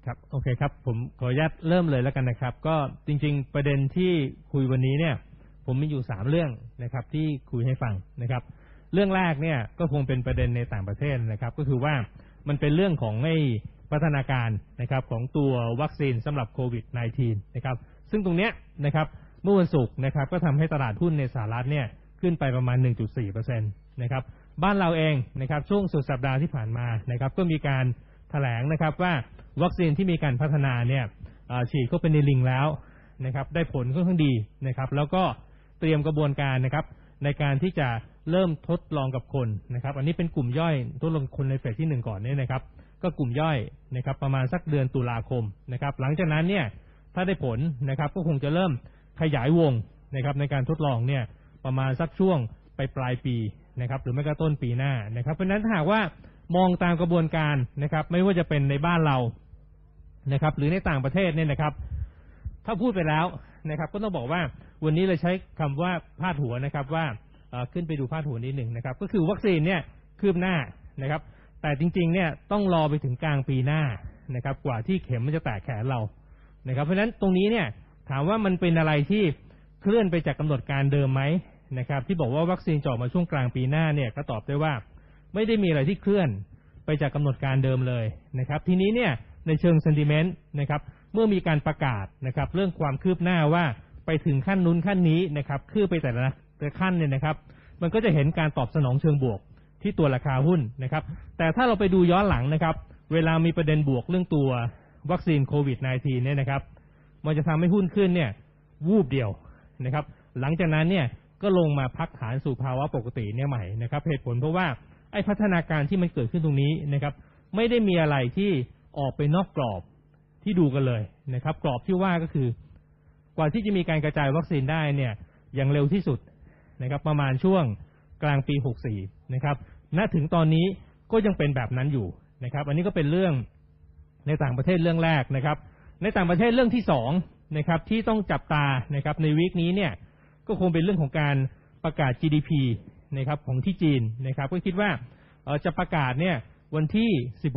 ครับโอเคครับผมขออนุญาตเริ่มเลยแล้วกันนะครับก็จริงๆประเด็นที่คุยวันนี้เนี่ยผมมีอยู่3เรื่องนะครับที่คุยให้ฟังนะครับเรื่องแรกเนี่ยก็คงเป็นประเด็นในต่างประเทศนะครับก็คือว่ามันเป็นเรื่องของพัฒนาการนะครับของตัววัคซีนสำหรับโควิด -19 นะครับซึ่งตรงเนี้ยนะครับเมื่อวันศุกร์นะครับก็ทำให้ตลาดหุ้นในสหรัฐเนี่ยขึ้นไปประมาณ 1.4% นะครับบ้านเราเองนะครับช่วงสุดสัปดาห์ที่ผ่านมานะครับก็มีการแถลงนะครับว่าวัคซีนที่มีการพัฒนาเนี่ยฉีดเข้าไปในลิงแล้วนะครับได้ผลค่อนข้างดีนะครับแล้วก็เตรียมกระบวนการนะครับในการที่จะเริ่มทดลองกับคนนะครับอันนี้เป็นกลุ่มย่อยทดลองคนในเฟสที่1ก่อนเนี่ยนะครับก็กลุ่มย่อยนะครับประมาณสักเดือนตุลาคมนะครับหลังจากนั้นเนี่ยถ้าได้ผลนะครับก็คงจะเริ่มขยายวงนะครับในการทดลองเนี่ยประมาณสักช่วงปลายปีนะครับหรือไม่ก็ต้นปีหน้านะครับเพราะฉะนั้นถ้าหากว่ามองตามกระบวนการนะครับไม่ว่าจะเป็นในบ้านเรานะครับหรือในต่างประเทศเนี่ยนะครับถ้าพูดไปแล้วนะครับก็ต้องบอกว่าวันนี้เราใช้คำว่าพาดหัวนะครับว่าขึ้นไปดูพาดหัวนิดหนึ่งนะครับก็คือวัคซีนเนี่ยคืบหน้านะครับแต่จริงๆเนี่ยต้องรอไปถึงกลางปีหน้านะครับกว่าที่เข็มมันจะแตะแขนเรานะครับเพราะฉะนั้นตรงนี้เนี่ยถามว่ามันเป็นอะไรที่เคลื่อนไปจากกำหนดการเดิมไหมนะครับที่บอกว่าวัคซีนจะออกมาช่วงกลางปีหน้าเนี่ยก็ตอบได้ว่าไม่ได้มีอะไรที่เคลื่อนไปจากกำหนดการเดิมเลยนะครับทีนี้เนี่ยในเชิงเซนติเมนต์นะครับเมื่อมีการประกาศนะครับเรื่องความคืบหน้าว่าไปถึงขั้นนู้นขั้นนี้นะครับคืบไปแต่ละขั้นเนี่ยนะครับมันก็จะเห็นการตอบสนองเชิงบวกที่ตัวราคาหุ้นนะครับแต่ถ้าเราไปดูย้อนหลังนะครับเวลามีประเด็นบวกเรื่องตัววัคซีนโควิด -19 เนี่ยนะครับมันจะทำให้หุ้นขึ้นเนี่ยวูบเดียวนะครับหลังจากนั้นเนี่ยก็ลงมาพักฐานสู่ภาวะปกติเนี่ยใหม่นะครับเหตุผลเพราะว่าไอ้พัฒนาการที่มันเกิดขึ้นตรงนี้นะครับไม่ได้มีอะไรที่ออกไปนอกกรอบที่ดูกันเลยนะครับกรอบที่ว่าก็คือกว่าที่จะมีการกระจายวัคซีนได้เนี่ยอย่างเร็วที่สุดนะครับประมาณช่วงกลางปี64นะครับณถึงตอนนี้ก็ยังเป็นแบบนั้นอยู่นะครับอันนี้ก็เป็นเรื่องในต่างประเทศเรื่องแรกนะครับในต่างประเทศเรื่องที่2นะครับที่ต้องจับตานะครับในวีคนี้เนี่ยก็คงเป็นเรื่องของการประกาศ GDP นะครับของที่จีนนะครับก็คิดว่าจะประกาศเนี่ยวันที่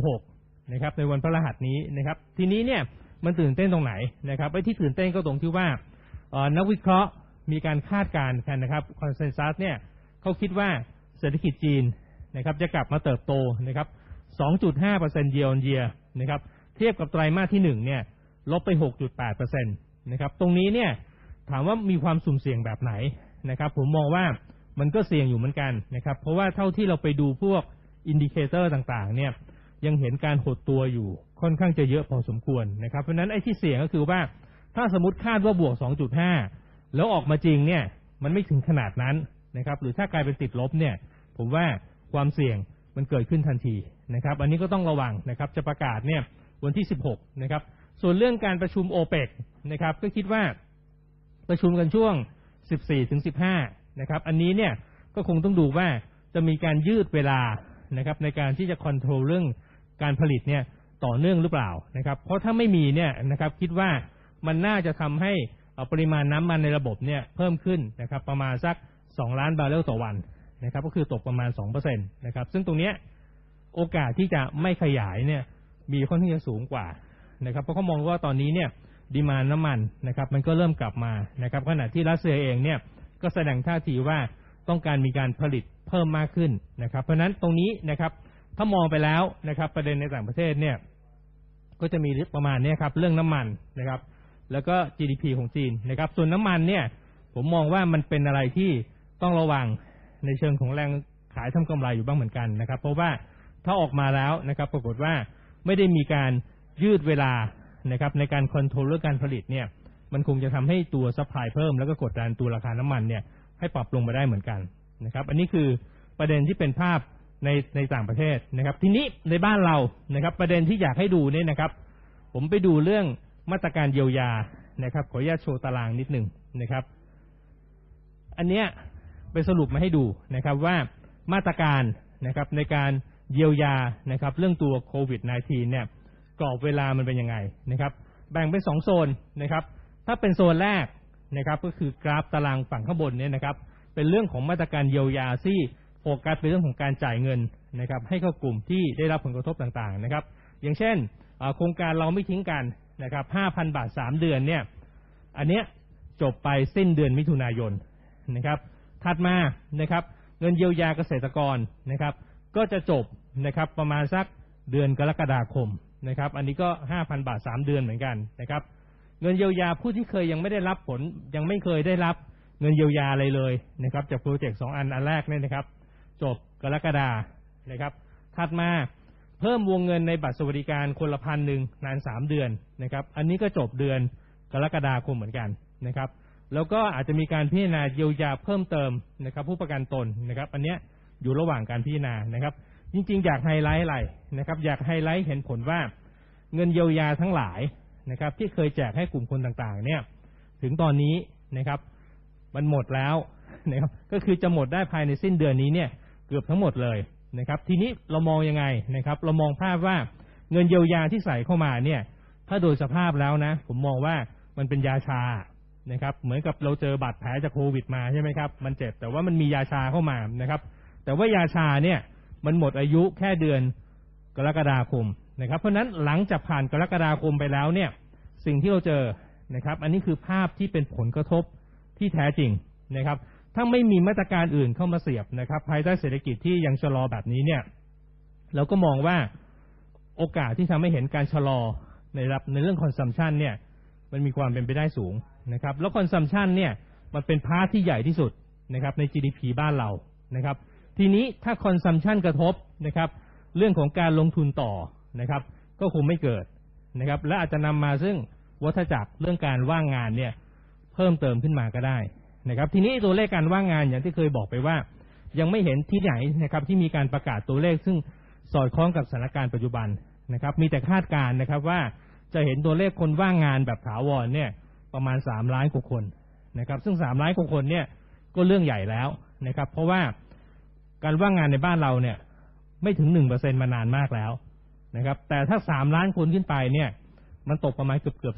16นะครับในวันพฤหัสนี้นะครับทีนี้เนี่ยมันตื่นเต้นตรงไหนนะครับไอ้ที่ตื่นเต้นก็ตรงที่ว่านักวิเคราะห์มีการคาดการณ์กันนะครับคอนเซนแซสเนี่ยเขาคิดว่าเศรษฐกิจจีนนะครับจะกลับมาเติบโตนะครับ 2.5% year on year นะครับเทียบกับไตรมาสที่1เนี่ยลบไป 6.8% นะครับตรงนี้เนี่ยถามว่ามีความสุ่มเสี่ยงแบบไหนนะครับผมมองว่ามันก็เสี่ยงอยู่เหมือนกันนะครับเพราะว่าเท่าที่เราไปดูพวกอินดิเคเตอร์ต่างๆเนี่ยยังเห็นการหดตัวอยู่ค่อนข้างจะเยอะพอสมควรนะครับเพราะฉะนั้นไอ้ที่เสี่ยงก็คือว่าถ้าสมมติคาดว่าบวก 2.5 แล้วออกมาจริงเนี่ยมันไม่ถึงขนาดนั้นนะครับหรือถ้ากลายเป็นติดลบเนี่ยผมว่าความเสี่ยงมันเกิดขึ้นทันทีนะครับอันนี้ก็ต้องระวังนะครับจะประกาศเนี่ยวันที่16นะครับส่วนเรื่องการประชุมโอเปกนะครับก็คิดว่าประชุมกันช่วง 14-15 นะครับอันนี้เนี่ยก็คงต้องดูว่าจะมีการยืดเวลานะครับในการที่จะคอนโทรลเรื่องการผลิตเนี่ยต่อเนื่องหรือเปล่านะครับเพราะถ้าไม่มีเนี่ยนะครับคิดว่ามันน่าจะทำให้ปริมาณน้ำมันในระบบเนี่ยเพิ่มขึ้นนะครับประมาณสัก2ล้านบาร์เรลต่อวันนะครับก็คือตกประมาณ 2% นะครับซึ่งตรงนี้โอกาสที่จะไม่ขยายเนี่ยมีค่อนข้างจะสูงกว่านะครับเพราะเขามองว่าตอนนี้เนี่ยดีมานด์น้ำมันนะครับมันก็เริ่มกลับมานะครับขณะที่รัสเซียเองเนี่ยก็แสดงท่าทีว่าต้องการมีการผลิตเพิ่มมากขึ้นนะครับเพราะฉะนั้นตรงนี้นะครับถ้ามองไปแล้วนะครับประเด็นในต่างประเทศเนี่ยก็จะมีประมาณนี้ครับเรื่องน้ำมันนะครับแล้วก็ GDP ของจีนนะครับส่วนน้ำมันเนี่ยผมมองว่ามันเป็นอะไรที่ต้องระวังในเชิงของแรงขายทำกำไรอยู่บ้างเหมือนกันนะครับเพราะว่าถ้าออกมาแล้วนะครับปรากฏว่าไม่ได้มีการยืดเวลานะครับในการคอนโทรลเรื่องการผลิตเนี่ยมันคงจะทำให้ตัวซัพพลายเพิ่มแล้วก็กดดันตัวราคาน้ำมันเนี่ยให้ปรับลงมาได้เหมือนกันนะครับอันนี้คือประเด็นที่เป็นภาพในต่างประเทศนะครับทีนี้ในบ้านเรานะครับประเด็นที่อยากให้ดูเนี่ยนะครับผมไปดูเรื่องมาตรการเยียวยานะครับขออนุญาตโชว์ตารางนิดหนึ่งนะครับอันเนี้ยไปสรุปมาให้ดูนะครับว่ามาตรการนะครับในการเยียวยานะครับเรื่องตัวโควิด -19 เนี่ยกรอบเวลามันเป็นยังไงนะครับแบ่งเป็น2โซนนะครับถ้าเป็นโซนแรกนะครับก็คือกราฟตารางฝั่งข้างบนเนี่ยนะครับเป็นเรื่องของมาตรการเยียวยาที่โฟกัสเป็นเรื่องของการจ่ายเงินนะครับให้เข้ากลุ่มที่ได้รับผลกระทบต่างๆนะครับอย่างเช่นโครงการเราไม่ทิ้งกันนะครับ 5,000 บาท3เดือนเนี่ยอันเนี้ยจบไปสิ้นเดือนมิถุนายนนะครับถัดมานะครับเงินเยียวยาเกษตรกรนะครับก็จะจบนะครับประมาณสักเดือนกรกฎาคมนะครับอันนี้ก็ 5,000 บาท3เดือนเหมือนกันนะครับเงินเยียวยาผู้ที่เคยยังไม่ได้รับผลยังไม่เคยได้รับเงินเยียวยาอะไรเลยนะครับจากโปรเจกต์2อันแรกเนี่ยนะครับจบกรกฎานะครับถัดมาเพิ่มวงเงินในบัตรสวัสดิการคนละ1,000นาน3เดือนนะครับอันนี้ก็จบเดือนกรกฎาคมเหมือนกันนะครับแล้วก็อาจจะมีการพิจารณาเยียวยาเพิ่มเติมนะครับผู้ประกันตนนะครับอันนี้อยู่ระหว่างการพิจารณานะครับจริงๆอยากไฮไลท์อะไรนะครับอยากไฮไลท์เห็นผลว่าเงินเยียวยาทั้งหลายนะครับที่เคยแจกให้กลุ่มคนต่างๆเนี่ยถึงตอนนี้นะครับมันหมดแล้วนะครับก็คือจะหมดได้ภายในสิ้นเดือนนี้เนี่ยเกือบทั้งหมดเลยนะครับทีนี้เรามองยังไงนะครับเรามองภาพว่าเงินเยียวยาที่ใส่เข้ามาเนี่ยถ้าโดยสภาพแล้วนะผมมองว่ามันเป็นยาชานะครับเหมือนกับเราเจอบาดแผลจากโควิดมาใช่ไหมครับมันเจ็บแต่ว่ามันมียาชาเข้ามานะครับแต่ว่ายาชาเนี่ยมันหมดอายุแค่เดือนกรกฎาคมนะครับเพราะนั้นหลังจากผ่านกรกฎาคมไปแล้วเนี่ยสิ่งที่เราเจอนะครับอันนี้คือภาพที่เป็นผลกระทบที่แท้จริงนะครับถ้าไม่มีมาตรการอื่นเข้ามาเสียบนะครับภายใต้เศรษฐกิจที่ยังชะลอแบบนี้เนี่ยเราก็มองว่าโอกาสที่ทำให้เห็นการชะลอในเรื่องคอนซัมชันเนี่ยมันมีความเป็นไปได้สูงนะครับแล้วคอนซัมชันเนี่ยมันเป็นพาร์ทที่ใหญ่ที่สุดนะครับใน GDP บ้านเรานะครับทีนี้ถ้าคอนซัมชันกระทบนะครับเรื่องของการลงทุนต่อนะครับก็คงไม่เกิดนะครับและอาจจะนำมาซึ่งวัฏจักรเรื่องการว่างงานเนี่ยเพิ่มเติมขึ้นมาก็ได้นะครับทีนี้ตัวเลขการว่างงานอย่างที่เคยบอกไปว่ายังไม่เห็นที่ไหนนะครับที่มีการประกาศตัวเลขซึ่งสอดคล้องกับสถานการณ์ปัจจุบันนะครับมีแต่คาดการณ์นะครับว่าจะเห็นตัวเลขคนว่างงานแบบถาวรเนี่ยประมาณ3 ล้านกว่าคนนะครับซึ่ง3 ล้านกว่าคนเนี่ยก็เรื่องใหญ่แล้วนะครับเพราะว่าการว่างงานในบ้านเราเนี่ยไม่ถึง 1% มานานมากแล้วนะครับแต่ถ้า3 ล้านคนขึ้นไปเนี่ยมันตกประมาณเกือบ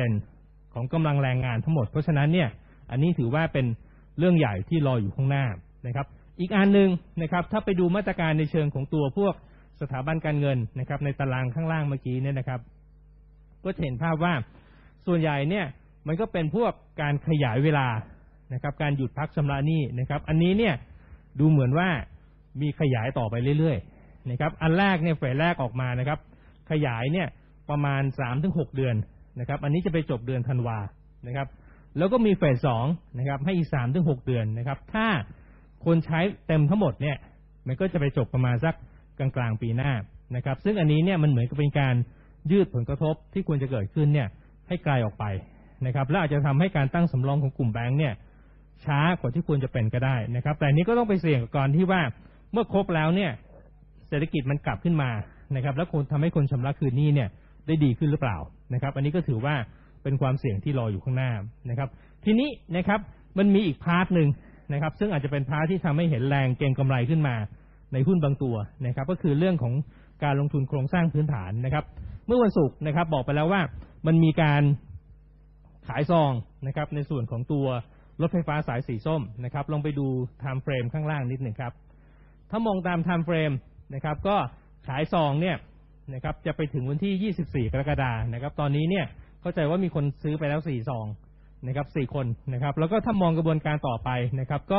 10% ของกำลังแรงงานทั้งหมดเพราะฉะนั้นเนี่ยอันนี้ถือว่าเป็นเรื่องใหญ่ที่รออยู่ข้างหน้านะครับอีกอันนึงนะครับถ้าไปดูมาตรการในเชิงของตัวพวกสถาบันการเงินนะครับในตารางข้างล่างเมื่อกี้เนี่ยนะครับก็เห็นภาพว่าส่วนใหญ่เนี่ยมันก็เป็นพวกการขยายเวลานะครับการหยุดพักชำระหนี้นะครับอันนี้เนี่ยดูเหมือนว่ามีขยายต่อไปเรื่อยๆนะครับอันแรกเนี่ยเฟสแรกออกมานะครับขยายเนี่ยประมาณ 3-6 เดือนนะครับอันนี้จะไปจบเดือนธันวานะครับแล้วก็มีเฟส2นะครับให้อีก 3-6 เดือนนะครับถ้าคนใช้เต็มทั้งหมดเนี่ยมันก็จะไปจบประมาณสักกลางปีหน้านะครับซึ่งอันนี้เนี่ยมันเหมือนกับเป็นการยืดผลกระทบที่ควรจะเกิดขึ้นเนี่ยให้ไกลออกไปนะครับและอาจจะทำให้การตั้งสำรองของกลุ่มแบงก์เนี่ยช้ากว่าที่ควรจะเป็นก็ได้นะครับแต่นี้ก็ต้องไปเสี่ยงกับการที่ว่าเมื่อครบแล้วเนี่ยเศรษฐกิจมันกลับขึ้นมานะครับแล้วทำให้คนชำระคืนหนี้เนี่ยได้ดีขึ้นหรือเปล่านะครับอันนี้ก็ถือว่าเป็นความเสี่ยงที่รออยู่ข้างหน้านะครับทีนี้นะครับมันมีอีกพาร์ทนึงนะครับซึ่งอาจจะเป็นพาร์ทที่ทำให้เห็นแรงเก็งกำไรขึ้นมาในหุ้นบางตัวนะครับก็คือเรื่องของการลงทุนโครงสร้างพื้นฐานนะครับเมื่อวันศุกร์นะครับบอกไปแล้วว่ามันมีการขายซองนะครับในส่วนของตัวรถไฟฟ้าสายสีส้มนะครับลองไปดูไทม์เฟรมข้างล่างนิดหนึ่งครับถ้ามองตามไทม์เฟรมนะครับก็ขายซองเนี่ยนะครับจะไปถึงวันที่24กรกฎาคมนะครับตอนนี้เนี่ยเข้าใจว่ามีคนซื้อไปแล้ว4ซองนะครับ4คนนะครับแล้วก็ถ้ามองกระบวนการต่อไปนะครับก็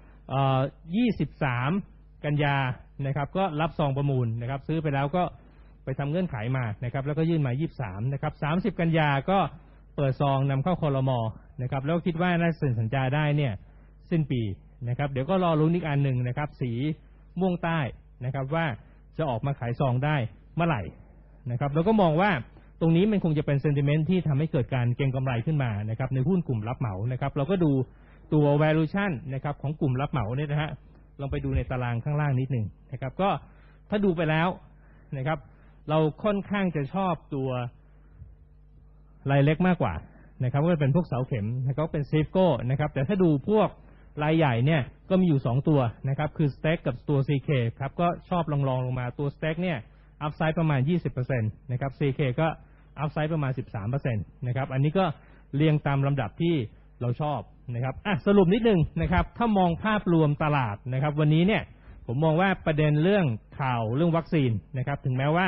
23กันยานะครับก็รับซองประมูลนะครับซื้อไปแล้วก็ไปทำเงื่อนไขมานะครับแล้วก็ยื่นมา23นะครับ30กันยาก็เปิดซองนำเข้าครม.นะครับแล้วคิดว่าน่าเซ็นสัญญาได้เนี่ยสิ้นปีนะครับเดี๋ยวก็รอลุ้นอีกอันหนึ่งนะครับสีม่วงใต้นะครับว่าจะออกมาขายซองได้เมื่อไหร่นะครับแล้วก็มองว่าตรงนี้มันคงจะเป็นเซนติเมนต์ที่ทำให้เกิดการเก็งกำไรขึ้นมานะครับในหุ้นกลุ่มรับเหมานะครับเราก็ดูตัว valuation นะครับของกลุ่มรับเหมาเนี่ยนะฮะลองไปดูในตารางข้างล่างนิดหนึ่งนะครับก็ถ้าดูไปแล้วนะครับเราค่อนข้างจะชอบตัวรายเล็กมากกว่านะครับก็เป็นพวกเสาเข็มนะครับเป็นเซฟโก้นะครับแต่ถ้าดูพวกรายใหญ่เนี่ยก็มีอยู่2ตัวนะครับคือสเต็กกับตัว CK ครับก็ชอบลองลงมาตัวสเต็กเนี่ยอัพไซด์ประมาณ 20% นะครับ CK ก็อัพไซด์ประมาณ 13% นะครับอันนี้ก็เรียงตามลำดับที่เราชอบนะครับสรุปนิดนึงนะครับถ้ามองภาพรวมตลาดนะครับวันนี้เนี่ยผมมองว่าประเด็นเรื่องข่าวเรื่องวัคซีนนะครับถึงแม้ว่า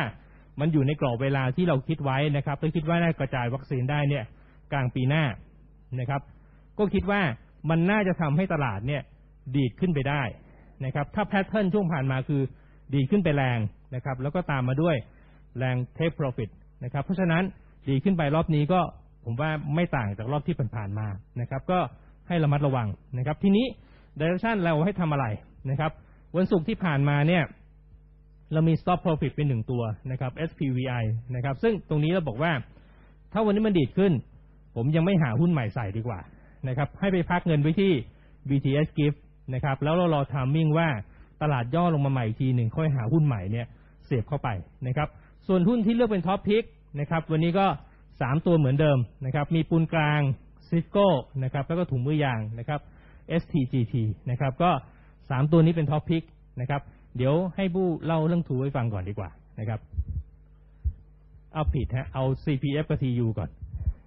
มันอยู่ในกรอบเวลาที่เราคิดไว้นะครับและคิดว่าน่ากระจายวัคซีนได้เนี่ยกลางปีหน้านะครับก็คิดว่ามันน่าจะทำให้ตลาดเนี่ยดีดขึ้นไปได้นะครับถ้าแพทเทิร์นช่วงผ่านมาคือดีขึ้นไปแรงนะครับแล้วก็ตามมาด้วยแรงเทคโปรฟิตนะครับเพราะฉะนั้นดีขึ้นไปรอบนี้ก็ผมว่าไม่ต่างจากรอบที่ผ่านมานะครับก็ให้ระมัดระวังนะครับทีนี้ direction เราให้ทำอะไรนะครับวันศุกร์ที่ผ่านมาเนี่ยเรามี stop profit เป็น1ตัวนะครับ SPVI นะครับซึ่งตรงนี้เราบอกว่าถ้าวันนี้มันดีดขึ้นผมยังไม่หาหุ้นใหม่ใส่ดีกว่านะครับให้ไปพักเงินไว้ที่ BTS Gift นะครับแล้วเรารอ timing ว่าตลาดย่อลงมาใหม่อีกทีหนึ่งค่อยหาหุ้นใหม่เนี่ยเสียบเข้าไปนะครับส่วนหุ้นที่เลือกเป็นท็อปพิกนะครับวันนี้ก็3ตัวเหมือนเดิมนะครับมีปูนกลางซิสโก้นะครับแล้วก็ถุงมือยางนะครับ STGT นะครับก็3ตัวนี้เป็นท็อปพิกนะครับเดี๋ยวให้บู้เล่าเรื่องทูให้ฟังก่อนดีกว่านะครับเอาผิดฮะเอา CPF กับ TU ก่อน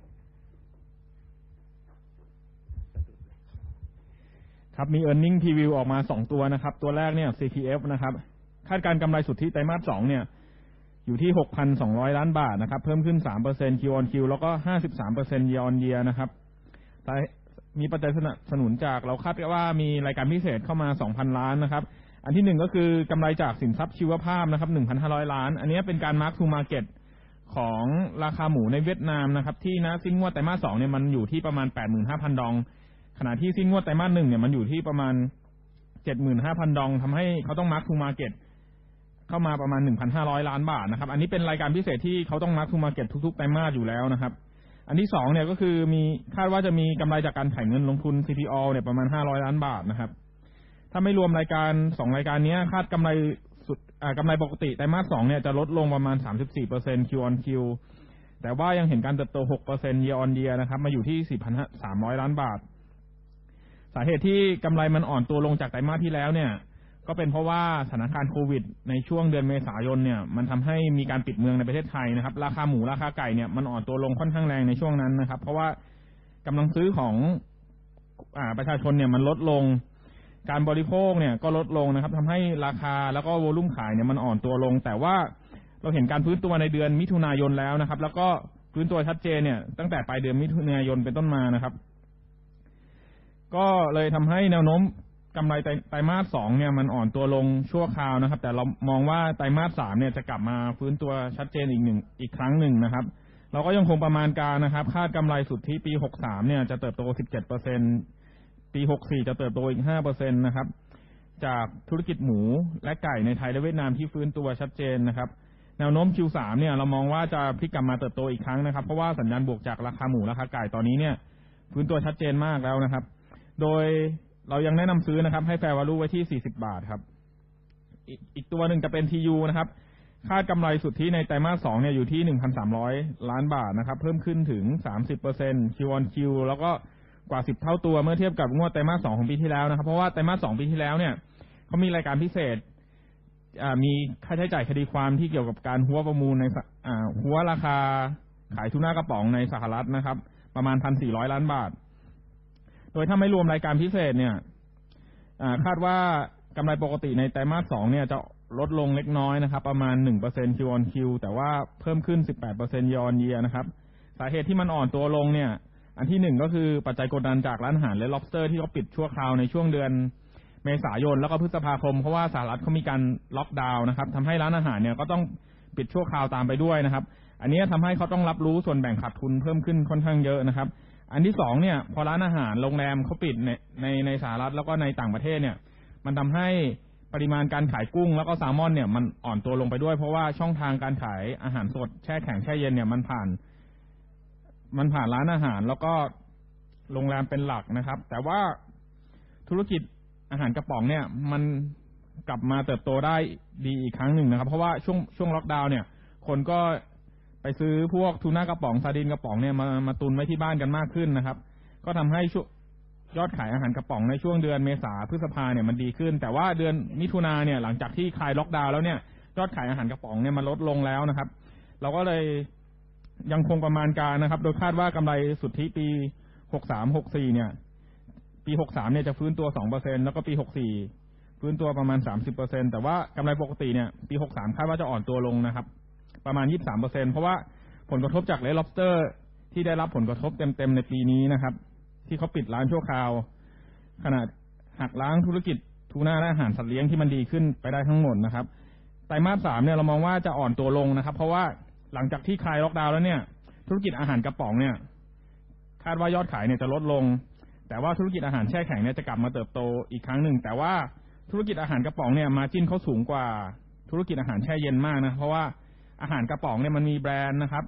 ครับมี earning preview ออกมา2ตัวนะครับตัวแรกเนี่ย CPF นะครับคาดการกำไรสุทธิไตรมาส2เนี่ยอยู่ที่ 6,200 ล้านบาทนะครับเพิ่มขึ้น 3% Q on Q แล้วก็ 53% year on year นะครับมีปัจจัยสนับสนุนจากเราคาดว่ามีรายการพิเศษเข้ามา 2,000 ล้านนะครับอันที่1ก็คือกำไรจากสินทรัพย์ชีวภาพนะครับ 1,500 ล้านอันนี้เป็นการ mark to market ของราคาหมูในเวียดนามนะครับที่ณสิ้นงวดไตรมาส2เนี่ยมันอยู่ที่ประมาณ 85,000 ดองขณะที่สิ้นงวดไตรมาส1เนี่ยมันอยู่ที่ประมาณ 75,000 ดองทำให้เขาต้อง mark to market เข้ามาประมาณ 1,500 ล้านบาทนะครับอันนี้เป็นรายการพิเศษที่เขาต้อง mark to market ทุกๆไตรมาสอยู่แล้วนะครับอันที่2เนี่ยก็คือมีคาดว่าจะมีกำไรจากการถ่ายเงินลงทุน CPO เนี่ยประมาณ500ล้านบาทนะครับถ้าไม่รวมรายการ2รายการนี้คาดกำไรสุดกำไรปกติไตรมาส2เนี่ยจะลดลงประมาณ 34% Q on Q แต่ว่ายังเห็นการเติบโต 6% year on year นะครับมาอยู่ที่ 4,300 ล้านบาทสาเหตุที่กำไรมันอ่อนตัวลงจากไตรมาสที่แล้วเนี่ยก็เป็นเพราะว่าสถานการณ์โควิดในช่วงเดือนเมษายนเนี่ยมันทำให้มีการปิดเมืองในประเทศไทยนะครับราคาหมูราคาไก่เนี่ยมันอ่อนตัวลงค่อนข้างแรงในช่วงนั้นนะครับเพราะว่ากำลังซื้อของประชาชนเนี่ยมันลดลงการบริโภคเนี่ยก็ลดลงนะครับทำให้ราคาแล้วก็โวลุ่มขายเนี่ยมันอ่อนตัวลงแต่ว่าเราเห็นการฟื้นตัวในเดือนมิถุนายนแล้วนะครับแล้วก็ฟื้นตัวชัดเจนเนี่ยตั้งแต่ปลายเดือนมิถุนายนเป็นต้นมานะครับก็เลยทำให้แนวโน้มกำไรไตรมาส2เนี่ยมันอ่อนตัวลงชั่วคราวนะครับแต่เรามองว่าไตรมาส3เนี่ยจะกลับมาฟื้นตัวชัดเจนอีกครั้งหนึ่งนะครับเราก็ยังคงประมาณการนะครับคาดกำไรสุทธิปี63เนี่ยจะเติบโต 17% ปี64จะเติบโตอีก 5% นะครับจากธุรกิจหมูและไก่ในไทยและเวียดนามที่ฟื้นตัวชัดเจนนะครับแนวโน้ม Q3 เนี่ยเรามองว่าจะพลิกกลับมาเติบโตอีกครั้งนะครับเพราะว่าสัญญาณบวกจากราคาหมูราคาไก่ตอนนี้เนี่ยฟื้นตัวชัดเจนมากแล้วนะครับโดยเรายังแนะนำซื้อนะครับให้ fair value ไว้ที่40 บาทครับอีกตัวหนึ่งจะเป็น TU นะครับคาดกำไรสุทธิในไตรมาส2เนี่ยอยู่ที่ 1,300 ล้านบาทนะครับเพิ่มขึ้นถึง 30% Q on Q แล้วก็กว่า10เท่าตัวเมื่อเทียบกับงวดไตรมาส2ของปีที่แล้วนะครับเพราะว่าไตรมาส2ปีที่แล้วเนี่ยเขามีรายการพิเศษมีค่าใช้จ่ายคดีความที่เกี่ยวกับการหัวประมูลในหัวราคาขายทูน่ากระป๋องในสหรัฐนะครับประมาณ 1,400 ล้านบาทโดยถ้าไม่รวมรายการพิเศษเนี่ยคาดว่ากำไรปกติในไตรมาส2เนี่ยจะลดลงเล็กน้อยนะครับประมาณ 1% Q on Q แต่ว่าเพิ่มขึ้น 18% year on year นะครับสาเหตุที่มันอ่อนตัวลงเนี่ยอันที่1ก็คือปัจจัยกดดันจากร้านอาหารและ lobster ที่เขาปิดชั่วคราวในช่วงเดือนเมษายนแล้วก็พฤษภาคมเพราะว่าสหรัฐเขามีการล็อกดาวน์นะครับทำให้ร้านอาหารเนี่ยก็ต้องปิดชั่วคราวตามไปด้วยนะครับอันนี้ทำให้เขาต้องรับรู้ส่วนแบ่งขาดทุนเพิ่มขึ้นค่อนข้างเยอะนะครับอันที่2เนี่ยพอร้านอาหารโรงแรมเขาปิดในสหรัฐแล้วก็ในต่างประเทศเนี่ยมันทำให้ปริมาณการขายกุ้งแล้วก็แซลมอนเนี่ยมันอ่อนตัวลงไปด้วยเพราะว่าช่องทางการขายอาหารสดแช่แข็งแช่เย็นเนี่ยมันผ่านร้านอาหารแล้วก็โรงแรมเป็นหลักนะครับแต่ว่าธุรกิจอาหารกระป๋องเนี่ยมันกลับมาเติบโตได้ดีอีกครั้งหนึ่งนะครับเพราะว่าช่วงล็อกดาวน์เนี่ยคนก็ไปซื้อพวกทูน่ากระป๋องซาร์ดินกระป๋องเนี่ยมาตุนไว้ที่บ้านกันมากขึ้นนะครับก็ทำให้ยอดขายอาหารกระป๋องในช่วงเดือนเมษาพฤษภาเนี่ยมันดีขึ้นแต่ว่าเดือนมิถุนาเนี่ยหลังจากที่คลายล็อกดาวน์แล้วเนี่ยยอดขายอาหารกระป๋องเนี่ยมันลดลงแล้วนะครับเราก็เลยยังคงประมาณการนะครับโดยคาดว่ากำไรสุทธิปี63-64เนี่ยปี63เนี่ยจะฟื้นตัว 2% แล้วก็ปี64ฟื้นตัวประมาณ 30% แต่ว่ากำไรปกติเนี่ยปี63คาดว่าจะอ่อนตัวลงนะครับประมาณ 23% เพราะว่าผลกระทบจาก Red Lobster ที่ได้รับผลกระทบเต็มๆในปีนี้นะครับที่เขาปิดร้านชั่วคราวขณะหักล้างธุรกิจทูน่าและอาหารสัตว์เลี้ยงที่มันดีขึ้นไปได้ทั้งหมดนะครับไตรมาส 3เนี่ยเรามองว่าจะอ่อนตัวลงนะครับเพราะว่าหลังจากที่คลายล็อกดาวน์แล้วเนี่ยธุรกิจอาหารกระป๋องเนี่ยคาดว่ายอดขายเนี่ยจะลดลงแต่ว่าธุรกิจอาหารแช่แข็งเนี่ยจะกลับมาเติบโตอีกครั้งหนึ่งแต่ว่าธุรกิจอาหารกระป๋องเนี่ยมาร์จิ้นเขาสูงกว่าธุรกิจอาหารแช่เย็นมากนะเพราะว่าอาหารกระป๋องเนี่ยมันมีแบรนด์นะครับ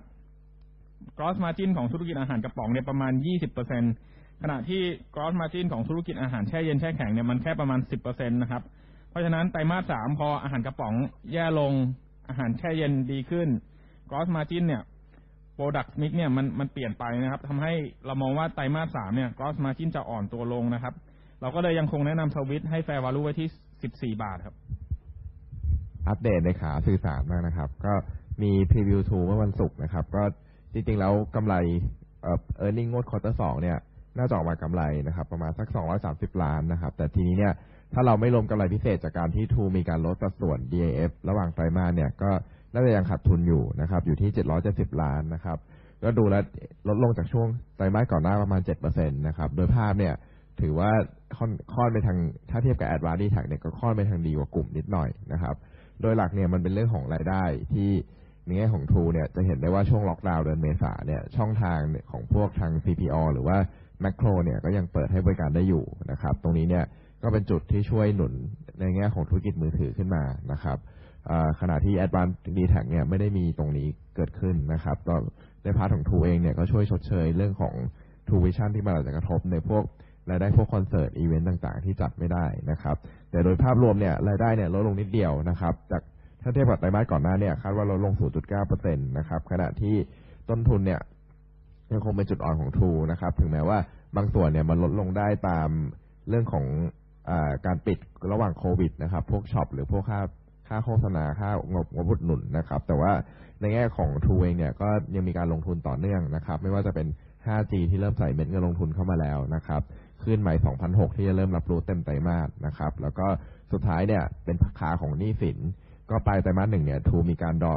gross margin ของธุรกิจอาหารกระป๋องเนี่ยประมาณ 20% ขณะที่ gross margin ของธุรกิจอาหารแช่เย็นแช่แข็งเนี่ยมันแค่ประมาณ 10% นะครับเพราะฉะนั้นไตรมาส 3พออาหารกระป๋องแย่ลงอาหารแช่เย็นดีขึ้น gross margin เนี่ย product mix เนี่ยมันเปลี่ยนไปนะครับทำให้เรามองว่าไตรมาส 3เนี่ย gross margin จะอ่อนตัวลงนะครับเราก็เลยยังคงแนะนำสวิตให้ fair value ไว้ที่14 บาทครับอัปเดตในขาสื่อสารมากนะครับก็มี preview 2 เมื่อวันศุกร์นะครับก็จริงๆแล้วกำไรearning งวด quarter 2เนี่ยน่าจะออกมากำไรนะครับประมาณสัก230ล้านนะครับแต่ทีนี้เนี่ยถ้าเราไม่รวมกำไรพิเศษจากการที่ทูมีการลดสัดส่วน DAF ระหว่างไตรมาสเนี่ยก็น่าจะยังขาดทุนอยู่นะครับอยู่ที่770ล้านนะครับก็ดูแล้วลดลงจากช่วงไตรมาสก่อนหน้าประมาณ 7% นะครับโดยภาพเนี่ยถือว่าค่อนไปทางถ้าเทียบกับ Advanced D-Tech เนี่ยก็ค่อนไปทางดีกว่ากลุ่มนิดหน่อยนะครับโดยหลักเนี่ยมันเป็นเรื่องของรายได้ที่ในแง่ของ True เนี่ยจะเห็นได้ว่าช่วงล็อกดาวน์เดือนเมษาเนี่ยช่องทางของพวกทาง CPO หรือว่า Macro เนี่ยก็ยังเปิดให้บริการได้อยู่นะครับตรงนี้เนี่ยก็เป็นจุดที่ช่วยหนุนในแง่ของธุรกิจมือถือขึ้นมานะครับขณะที่ Advanced D-Tech เนี่ยไม่ได้มีตรงนี้เกิดขึ้นนะครับก็ในพาร์ทของ True เองเนี่ยก็ช่วยชดเชยเรื่องของ True Vision ที่มันอาจจะกระทบในพวกรายได้พวกคอนเสิร์ตอีเวนต์ต่างๆที่จัดไม่ได้นะครับแต่โดยภาพรวมเนี่ยรายได้เนี่ยลดลงนิดเดียวนะครับจากถ้าเทียบกับไตรมาสก่อนหน้าเนี่ยคาดว่าลดลง 0.9% นะครับขณะที่ต้นทุนเนี่ยยังคงเป็นจุดอ่อนของ True นะครับถึงแม้ว่าบางส่วนเนี่ยมันลดลงได้ตามเรื่องของการปิดระหว่างโควิดนะครับพวกช็อปหรือพวกค่าโฆษณาค่างบอุดหนุนนะครับแต่ว่าในแง่ของ True เองเนี่ยก็ยังมีการลงทุนต่อเนื่องนะครับไม่ว่าจะเป็น 5G ที่เริ่มใส่เม็ดเงินลงทุนเข้ามาแล้วนะครับขึ้นใหม่ 2006 ที่จะเริ่มรับรู้เต็มไตรมาสนะครับแล้วก็สุดท้ายเนี่ยเป็นขาของหนี้สินก็ปลายไตรมาส 1เนี่ย True มีการ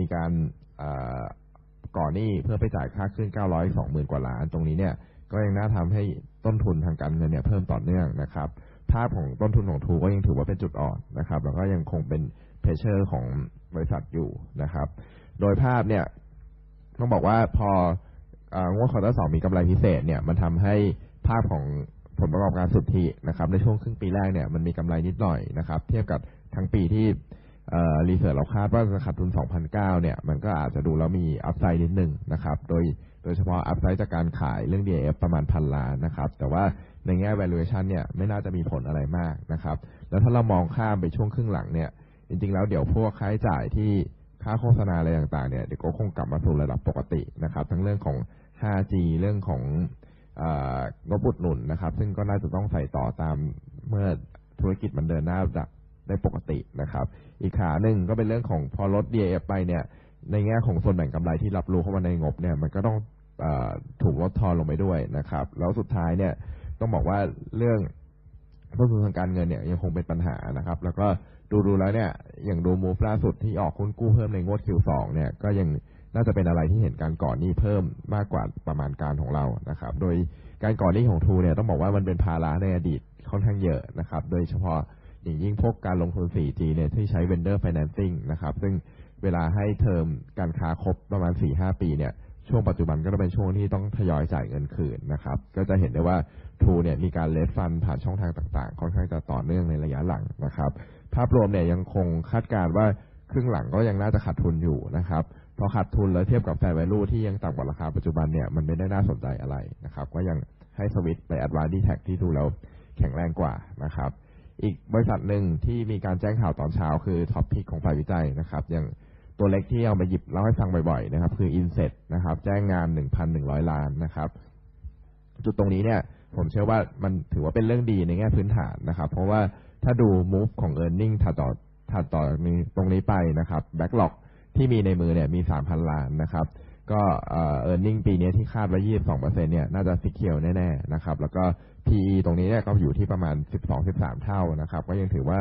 ก่อหนี้เพื่อไปจ่ายค่าขึ้น 920,000 กว่าล้านตรงนี้เนี่ยก็ยังน่าทำให้ต้นทุนทางการเงินเนี่ยเพิ่มต่อเนื่องนะครับภาพของต้นทุนของ True ก็ยังถือว่าเป็นจุดอ่อนนะครับแล้วก็ยังคงเป็นเพรสเชอร์ของบริษัทอยู่นะครับโดยภาพเนี่ยต้องบอกว่าพองวดควอเตอร์ 2มีกำไรพิเศษเนี่ยมันทำให้ภาพของผลประกอบการสุทธินะครับในช่วงครึ่งปีแรกเนี่ยมันมีกำไรนิดหน่อยนะครับเทียบกับทั้งปีที่รีเสิร์ชเราคาดว่าจะขาดทุน 2,900 เนี่ยมันก็อาจจะดูแล้วมีอัพไซด์นิดนึงนะครับโดยเฉพาะอัพไซด์จากการขายเรื่อง DAF ประมาณ 1,000 ล้านนะครับแต่ว่าในแง่ valuation เนี่ยไม่น่าจะมีผลอะไรมากนะครับแล้วถ้าเรามองข้ามไปช่วงครึ่งหลังเนี่ยจริงๆแล้วเดี๋ยวพวกค่าใช้จ่ายที่ค่าโฆษณาอะไรต่างๆเนี่ยเดี๋ยวก็คงกลับมาสู่ระดับปกตินะครับทั้งเรื่องของ 5G เรื่องของงบอุดหนุนนะครับซึ่งก็น่าจะต้องใส่ต่อตามเมื่อธุรกิจมันเดินหน้าได้ปกตินะครับอีกขาหนึ่งก็เป็นเรื่องของพอลด DAF ไปเนี่ยในแง่ของส่วนแบ่งกำไรที่รับรู้เข้ามาในงบเนี่ยมันก็ต้องถูกลดทอนลงไปด้วยนะครับแล้วสุดท้ายเนี่ยต้องบอกว่าเรื่องต้นทุนทางการเงินเนี่ยยังคงเป็นปัญหานะครับแล้วก็ดูแล้วเนี่ยอย่างดูมูฟล่าสุดที่ออกหุ้นกู้เพิ่มในงวด Q2 เนี่ยก็ยังน่าจะเป็นอะไรที่เห็นการก่อหนี้เพิ่มมากกว่าประมาณการของเรานะครับโดยการก่อหนี้ของ True เนี่ยต้องบอกว่ามันเป็นภาระในอดีตค่อนข้างเยอะนะครับโดยเฉพาะอย่างยิ่งพวกการลงทุน 4G เนี่ยที่ใช้ vendor financing นะครับซึ่งเวลาให้เทอมการค้าครบประมาณ 4-5 ปีเนี่ยช่วงปัจจุบันก็จะเป็นช่วงที่ต้องทยอยจ่ายเงินคืนนะครับก็จะเห็นได้ว่า True เนี่ยมีการเลสฟันผ่านช่องทางต่างๆค่อนข้างจะต่อเนื่องในระยะหลังนะครับภาพรวมเนี่ยยังคงคาดการณ์ว่าครึ่งหลังก็ยังน่าจะขาดทุนอยู่นะครับพอขาดทุนแล้วเทียบกับ fair value ที่ยังต่ำกว่าราคาปัจจุบันเนี่ยมันไม่ได้น่าสนใจอะไรนะครับก็ยังให้สวิตช์ไป Advanced D-Tech ที่ดูแล้วแข็งแรงกว่านะครับอีกบริษัทหนึ่งที่มีการแจ้งข่าวตอนเช้าคือท็อปพิกของฝ่ายวิจัยนะครับอย่างตัวเล็กที่เอามาหยิบเล่าให้ฟังบ่อยๆนะครับคือ Inset นะครับแจ้งงาน 1,100 ล้านนะครับจุดตรงนี้เนี่ยผมเชื่อว่ามันถือว่าเป็นเรื่องดีในแง่พื้นฐานนะครับเพราะว่าถ้าดู move ของ earning ถัดต่อตรงนี้ไปนะครับ backlog ที่มีในมือเนี่ยมี 3,000 ล้านนะครับก็earning ปีนี้ที่คาดไว้ 22% เนี่ยน่าจะ secure แน่ๆนะครับแล้วก็ PE ตรงนี้เนี่ยก็อยู่ที่ประมาณ 12-13 เท่านะครับก็ยังถือว่า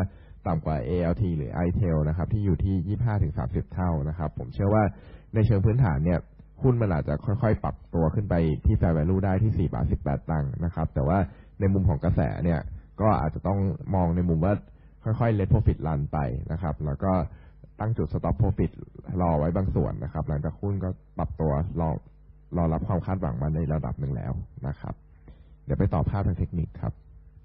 ต่ำกว่า ALT หรือ ITEL นะครับที่อยู่ที่ 25-30 เท่านะครับผมเชื่อว่าในเชิงพื้นฐานเนี่ยหุ้นมันอาจจะค่อยๆปรับตัวขึ้นไปที่ Fair Value ได้ที่4.18 ตังค์นะครับแต่ว่าในมุมของกระแสเนี่ยก็อาจจะต้องมองในมุมว่าค่อยๆ Let Profit Run ไปนะครับแล้วก็ตั้งจุด Stop Profit รอไว้บางส่วนนะครับหลังจากหุ้นก็ปรับตัวรอรับความคาดหวังมาในระดับหนึ่งแล้วนะครับเดี๋ยวไปต่อภาพทางเทคนิคครับ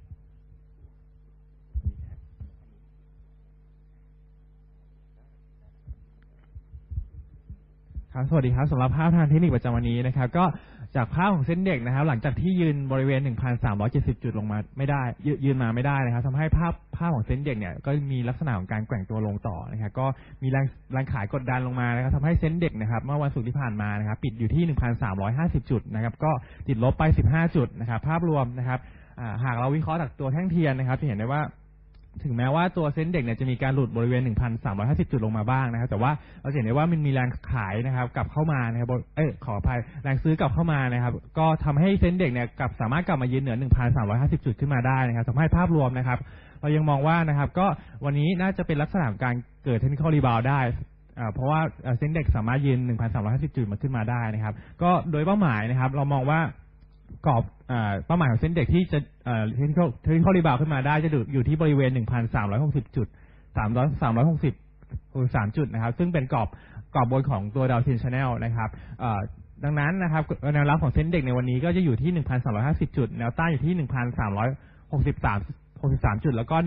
สวัสดีครับสำหรับภาพทางเทคนิคประจำวันนี้นะครับก็จากภาพของเส้นเด็กนะครับหลังจากที่ยืนบริเวณ 1,370 จุดลงมาไม่ได้ยืนมาไม่ได้นะครับทำให้ภาพของเส้นเด็กเนี่ยก็มีลักษณะของการแกว่งตัวลงต่อนะครับก็มีแรงขายกดดันลงมานะครับทำให้เส้นเด็กนะครับเมื่อวันศุกร์ที่ผ่านมานะครับปิดอยู่ที่ 1,350 จุดนะครับก็ติดลบไป15 จุดนะครับภาพรวมนะครับหากเราวิเคราะห์จากตัวแท่งเทียนนะครับจะเห็นได้ว่าถึงแม้ว่าตัวเซ็นเด็กเนี่ยจะมีการหลุดบริเวณ 1,350 จุดลงมาบ้างนะครับแต่ว่าเราเห็นได้ว่ามันมีแรงขายนะครับกลับเข้ามานะครับขออภัยแรงซื้อกลับเข้ามานะครับก็ทำให้เซ็นเด็กเนี่ยสามารถกลับมายืนเหนือ 1,350 จุดขึ้นมาได้นะครับทำให้ภาพรวมนะครับเรายังมองว่านะครับก็วันนี้น่าจะเป็นลักษณะของการเกิด technical rebound ได้เพราะว่าเซ็นเด็กสามารถยืน 1,350 จุดมาขึ้นมาได้นะครับก็โดยเป้าหมายนะครับเรามองว่ากรอบเป้าหมายของเส้นเด็กที่จะtechnical rebound ขึ้นมาได้จะอยู่ที่บริเวณ 1,360 จุด360 จุดนะครับซึ่งเป็นกรอบบนของตัวดาวเทียม Channel นะครับดังนั้นนะครับแนวรับของเส้นเด็กในวันนี้ก็จะอยู่ที่ 1,350 จุดแนวต้านอยู่ที่ 1,363 จุดแล้วก็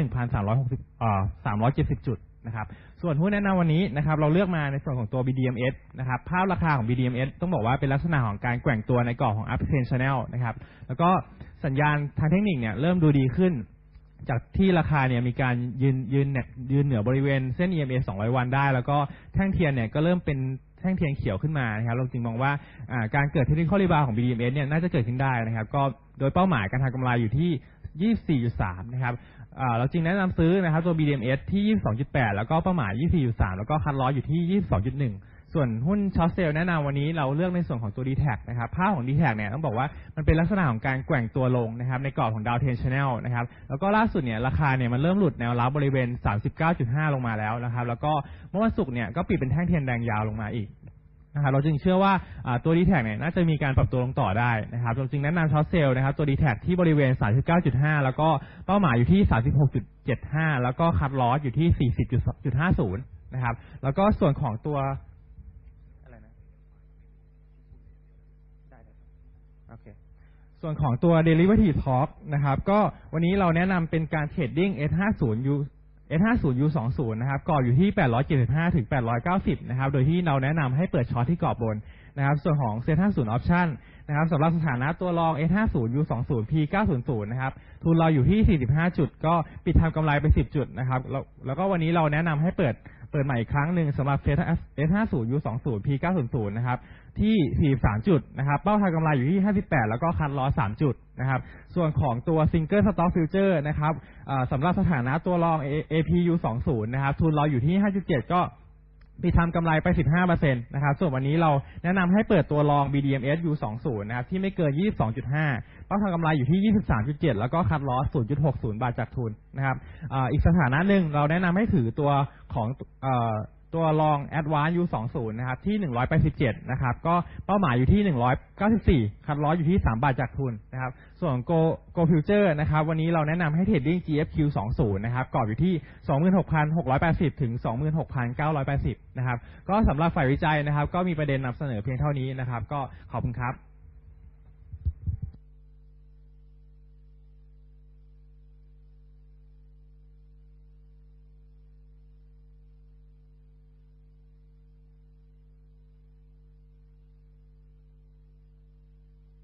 1,370 จุดนะครับส่วนหุ้นแนะนำวันนี้นะครับเราเลือกมาในส่วนของตัว BDMs นะครับภาพราคาของ BDMs ต้องบอกว่าเป็นลักษณะของการแกว่งตัวในกรอบของ Uptrend Channel นะครับแล้วก็สัญญาณทางเทคนิคเนี่ยเริ่มดูดีขึ้นจากที่ราคาเนี่ยมีการยืนเหนือบริเวณเส้น EMA 200 วันได้แล้วก็แท่งเทียนเนี่ยก็เริ่มเป็นแท่งเทียนเขียวขึ้นมานะครับเราจึงมองว่าการเกิด Technical Rebound ของ BDMs เนี่ยน่าจะเกิดขึ้นได้นะครับก็โดยเป้าหมายการทำกำไรอยู่ที่ 24.3 นะครับเราจึงแนะนำซื้อนะครับตัว BDMs ที่ 22.8 แล้วก็เป้าหมาย 24.3 แล้วก็คัทลอสอยู่ที่ 22.1 ส่วนหุ้นช็อตเซลล์แนะนำวันนี้เราเลือกในส่วนของตัว DTAC นะครับภาพของ DTAC เนี่ยต้องบอกว่ามันเป็นลักษณะของการแกว่งตัวลงนะครับในกรอบของดาวเทียม Channel นะครับแล้วก็ล่าสุดเนี่ยราคาเนี่ยมันเริ่มหลุดแนวรับบริเวณ 39.5 ลงมาแล้วนะครับแล้วก็เมื่อวันศุกร์เนี่ยก็ปิดเป็นแท่งเทียนแดงยาวลงมาอีกนะครับเราจึงเชื่อว่าตัว DTAC เนี่ยน่าจะมีการปรับตัวลงต่อได้นะครับเราจึงแนะนำช็อตเซลล์นะครับตัว DTAC ที่บริเวณ 39.5 แล้วก็เป้าหมายอยู่ที่ 36.75 แล้วก็คัทลอสอยู่ที่ 40.50 นะครับแล้วก็ส่วนของตัวโอเคส่วนของตัว Derivative Talk นะครับก็วันนี้เราแนะนำเป็นการเทรดดิ้ง S50U20 นะครับกรอบอยู่ที่875ถึง890นะครับโดยที่เราแนะนำให้เปิดช็อตที่กรอบบนนะครับส่วนของ Z50 Option นะครับสำหรับสถานะตัวรอง S50U20 P900 นะครับทุนเราอยู่ที่45จุดก็ปิดทำกำไรไป10จุดนะครับแล้วก็วันนี้เราแนะนำให้เปิดใหม่อีกครั้งหนึ่งสำหรับ S50U20 P900 นะครับที่43จุดนะครับเป้าทางกำไรอยู่ที่58แล้วก็คัทลอส3จุดนะครับส่วนของตัว Single Stock Future นะครับสำหรับสถานะตัวรอง APU20 นะครับทุนเราอยู่ที่57ก็ปิดทำกำไรไป 15% นะครับส่วนวันนี้เราแนะนำให้เปิดตัวรอง BDMs U20 นะครับที่ไม่เกิน 22.5 เป้าทางกำไรอยู่ที่ 23.7 แล้วก็คัทลอส 0.60 บาทจากทุนนะครับอีกสถานะหนึ่งเราแนะนำให้ถือตัวของตัวรอง Advance U20 นะครับที่187นะครับก็เป้าหมายอยู่ที่194คัทลอสอยู่ที่3บาทจากทุนนะครับส่วน Go Future นะครับวันนี้เราแนะนำให้เทรดดิ้ง GFQ20 นะครับกรอบอยู่ที่ 26,680 ถึง 26,980 นะครับก็สำหรับฝ่ายวิจัยนะครับก็มีประเด็นนำเสนอเพียงเท่านี้นะครับก็ขอบคุณครับ